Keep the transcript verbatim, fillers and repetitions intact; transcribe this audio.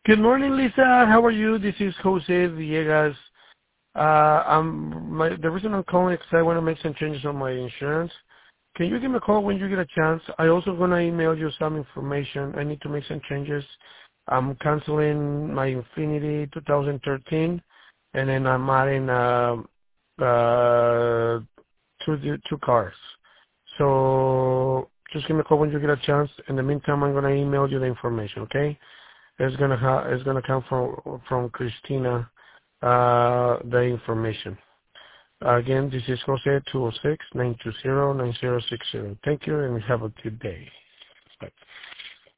Good morning, Lisa. How are you? This is Jose Villegas. Uh, I'm, my, the reason I'm calling is because I want to make some changes on my insurance. Can you give me a call when you get a chance? I also going to email you some information. I need to make some changes. I'm canceling my Infinity twenty thirteen, and then I'm adding uh, uh, two, two cars. So just give me a call when you get a chance. In the meantime, I'm going to email you the information, okay? It's gonna ha- it's gonna come from from Christina, uh, the information. Again, this is Jose two zero six, nine two zero, nine zero six zero. Thank you and have a good day. Bye.